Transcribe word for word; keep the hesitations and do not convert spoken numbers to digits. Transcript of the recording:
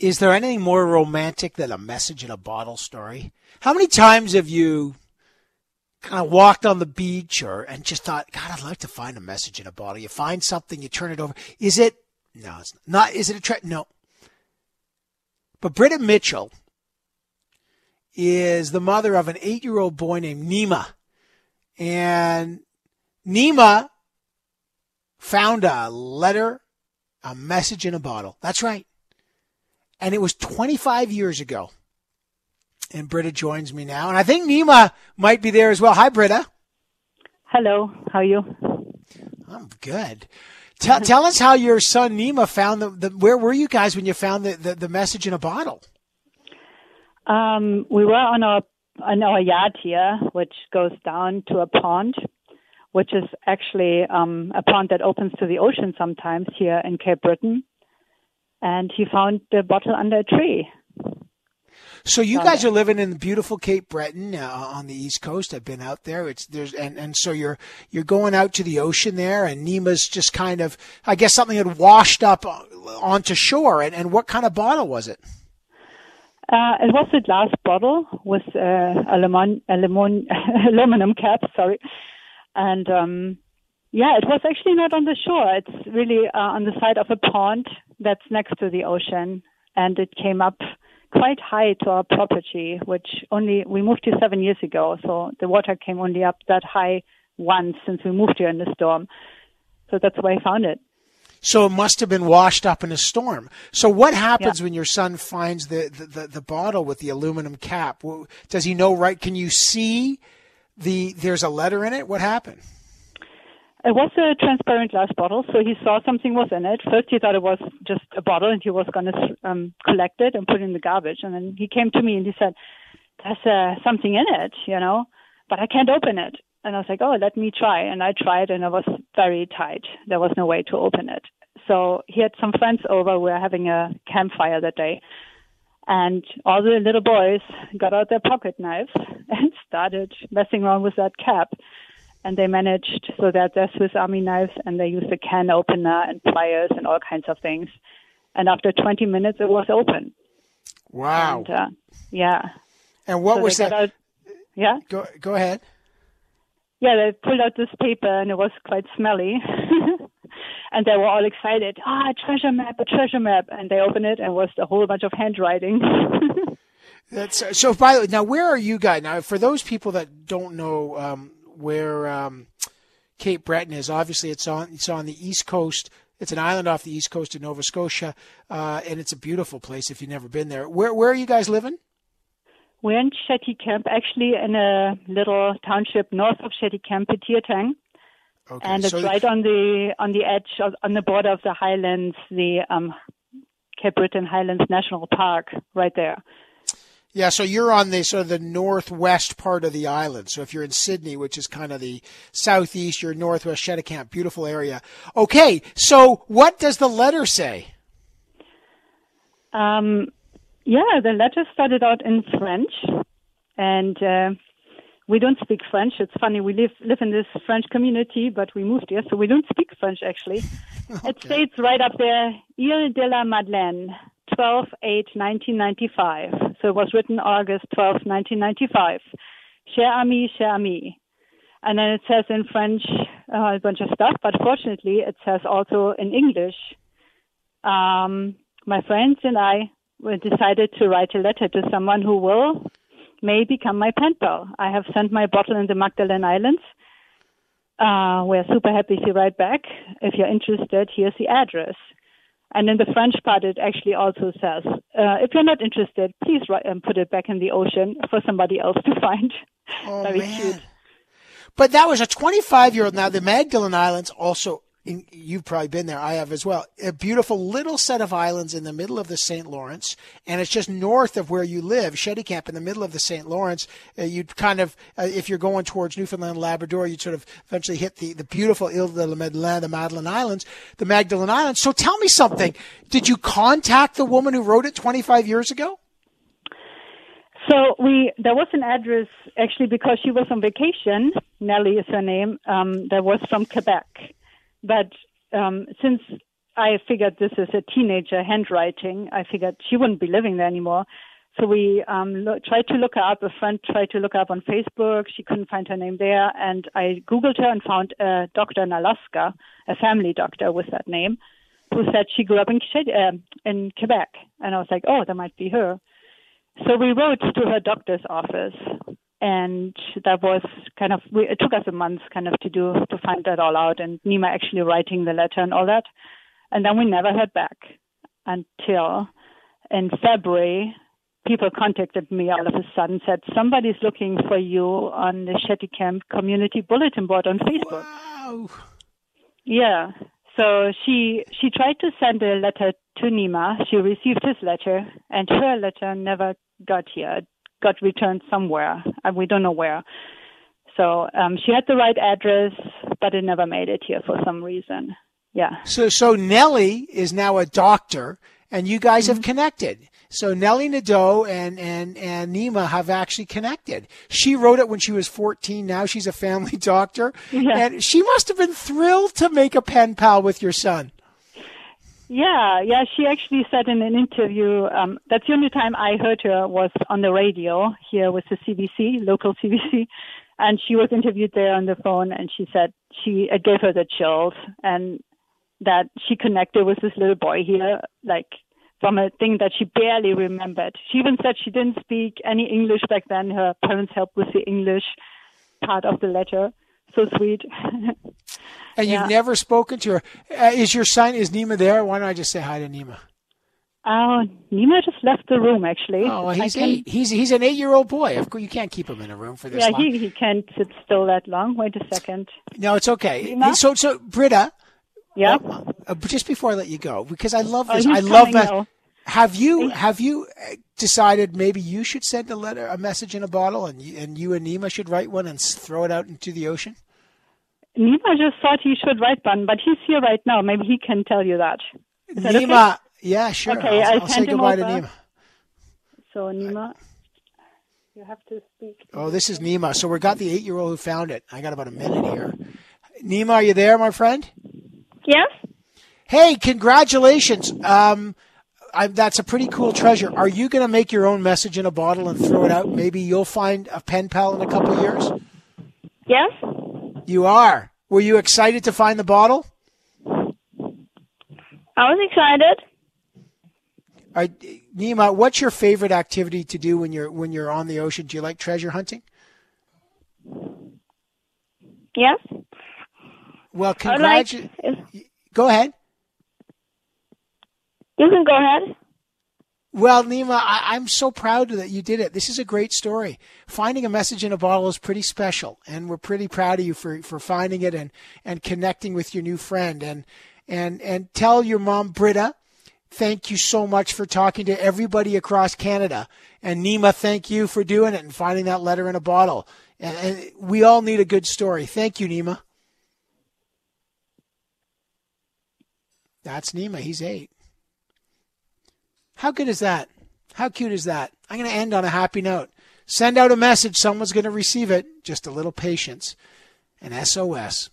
Is there anything more romantic than a message in a bottle story? How many times have you kind of walked on the beach or and just thought, God, I'd like to find a message in a bottle? You find something, you turn it over. Is it? No, it's not. Is it a tra- No. But Britta Mitchell is the mother of an eight-year-old boy named Nima. And Nima found a letter, a message in a bottle. That's right. And it was twenty-five years ago. And Britta joins me now. And I think Nima might be there as well. Hi, Britta. Hello. How are you? I'm good. Tell, tell us how your son Nima found the, the, where were you guys when you found the, the, the message in a bottle? Um, we were on our, on our yard here, which goes down to a pond, which is actually um, a pond that opens to the ocean sometimes here in Cape Breton. And he found the bottle under a tree. So you guys are living in beautiful Cape Breton uh, on the East Coast. I've been out there. It's there's and, and so you're you're going out to the ocean there, and Nima's just kind of, I guess something had washed up onto shore. And, and what kind of bottle was it? Uh, it was a glass bottle with uh, aluminum aluminum aluminum cap. Sorry, and um, yeah, it was actually not on the shore. It's really uh, on the side of a pond that's next to the ocean, and it came up quite high to our property, which only, we moved here seven years ago, so the water came only up that high once since we moved here in the storm. So that's where I found it. So it must have been washed up in a storm. So what happens yeah. when your son finds the, the, the, the bottle with the aluminum cap? Does he know, right? Can you see the there's a letter in it? What happened? It was a transparent glass bottle, so he saw something was in it. First he thought it was just a bottle and he was going to um, collect it and put it in the garbage. And then he came to me and he said, there's uh, something in it, you know, but I can't open it. And I was like, oh, let me try. And I tried and it was very tight. There was no way to open it. So he had some friends over. We were having a campfire that day. And all the little boys got out their pocket knives and started messing around with that cap. And they managed, so that they're Swiss Army knives, and they used a can opener and pliers and all kinds of things. And after twenty minutes, it was open. Wow. And, uh, yeah. And what so was that? Out, yeah? Go, go ahead. Yeah, they pulled out this paper, and it was quite smelly. And they were all excited. Ah, a treasure map, a treasure map. And they opened it, and it was a whole bunch of handwriting. That's so. By the way, now where are you guys? Now, for those people that don't know um, where um, Cape Breton is, obviously it's on it's on the east coast. It's an island off the east coast of Nova Scotia, uh, and it's a beautiful place if you've never been there. Where where are you guys living? We're in Shetty Camp, actually in a little township north of Shetty Camp, Petiertang. Okay, and it's so right on the on the edge of, on the border of the Highlands, the um, Cape Breton Highlands National Park, right there. Yeah, so you're on the sort of the northwest part of the island. So if you're in Sydney, which is kind of the southeast, you're northwest Shetty Camp, beautiful area. Okay, so what does the letter say? Um, yeah, the letter started out in French, and uh, we don't speak French. It's funny, we live live in this French community, but we moved here, so we don't speak French, actually. Okay. It states right up there, Ile de la Madeleine, twelve eight nineteen ninety-five. So it was written August twelfth, nineteen ninety-five. Cher ami, cher ami. And then it says in French uh, a bunch of stuff, but fortunately it says also in English. Um, my friends and I decided to write a letter to someone who will may become my pen pal. I have sent my bottle in the Magdalene Islands. Uh, we're super happy to write back. If you're interested, here's the address. And in the French part, it actually also says, uh, if you're not interested, please write and put it back in the ocean for somebody else to find. Oh, Very man. cute. But that was a twenty-five-year-old. Now, the Magdalene Islands also, in, you've probably been there, I have as well, a beautiful little set of islands in the middle of the Saint Lawrence, and it's just north of where you live, Shetty Camp, in the middle of the Saint Lawrence. Uh, you'd kind of, uh, if you're going towards Newfoundland, Labrador, you'd sort of eventually hit the, the beautiful Ile de la Madeleine, the Magdalene Islands, the Magdalene Islands. So tell me something. Did you contact the woman who wrote it twenty-five years ago? So we there was an address, actually, because she was on vacation. Nellie is her name. Um, that was from Quebec. But um, since I figured this is a teenager handwriting. I figured she wouldn't be living there anymore. So we um, lo- tried to look her up. A friend tried to look her up on Facebook. She couldn't find her name there. And I Googled her and found a doctor in Alaska, a family doctor with that name, who said she grew up in, uh, in Quebec. And I was like, oh, that might be her. So we wrote to her doctor's office. And that was kind of, we, it took us a month kind of to do, to find that all out. And Nima actually writing the letter and all that. And then we never heard back until in February, people contacted me all of a sudden, said, somebody's looking for you on the Shetty Camp community bulletin board on Facebook. Wow. Yeah. So she she tried to send a letter to Nima. She received his letter, and her letter never got here. It got returned somewhere, and we don't know where. So um, she had the right address, but it never made it here for some reason. Yeah. So so Nellie is now a doctor, and you guys mm-hmm. have connected. So Nellie Nadeau and, and, and Nima have actually connected. She wrote it when she was fourteen. Now she's a family doctor. Yeah. And she must have been thrilled to make a pen pal with your son. Yeah, yeah. She actually said in an interview, um, that's the only time I heard her was on the radio here with the C B C, local C B C. And she was interviewed there on the phone, and she said she it gave her the chills, and that she connected with this little boy here, like, from a thing that she barely remembered. She even said she didn't speak any English back then. Her parents helped with the English part of the letter. So sweet. And yeah. You've never spoken to her. Uh, is your son, is Nima there? Why don't I just say hi to Nima? Oh, Nima just left the room, actually. Oh, well, he's can... eight. He's he's an eight-year-old boy. Of course, you can't keep him in a room for this yeah, long. Yeah, he, he can't sit still that long. Wait a second. No, it's okay. Nima? So, so Britta. Yeah. Uh, uh, just before I let you go, because I love Oh, this. he's I love coming that. now. Have you have you decided maybe you should send a letter, a message in a bottle, and you, and you and Nima should write one and throw it out into the ocean? Nima just thought he should write one, but he's here right now. Maybe he can tell you that. Is that Nima, okay? yeah, sure. Okay, I'll, I I'll say sent him goodbye to over. Nima. So Nima, you have to speak. Oh, this is Nima. So we got the eight-year-old who found it. I got about a minute here. Nima, are you there, my friend? Yes. Hey, congratulations. Um, I, that's a pretty cool treasure. Are you going to make your own message in a bottle and throw it out? Maybe you'll find a pen pal in a couple of years? Yes. You are. Were you excited to find the bottle? I was excited. All right, Nima, what's your favorite activity to do when you're when you're on the ocean? Do you like treasure hunting? Yes. Well, I would like- congratulations. Go ahead. You can go ahead. Well, Nima, I, I'm so proud that you did it. This is a great story. Finding a message in a bottle is pretty special, and we're pretty proud of you for, for finding it and, and connecting with your new friend. And and and tell your mom, Britta, thank you so much for talking to everybody across Canada. And Nima, thank you for doing it and finding that letter in a bottle. And, and we all need a good story. Thank you, Nima. That's Nima. He's eight. How good is that? How cute is that? I'm going to end on a happy note. Send out a message. Someone's going to receive it. Just a little patience. An S O S.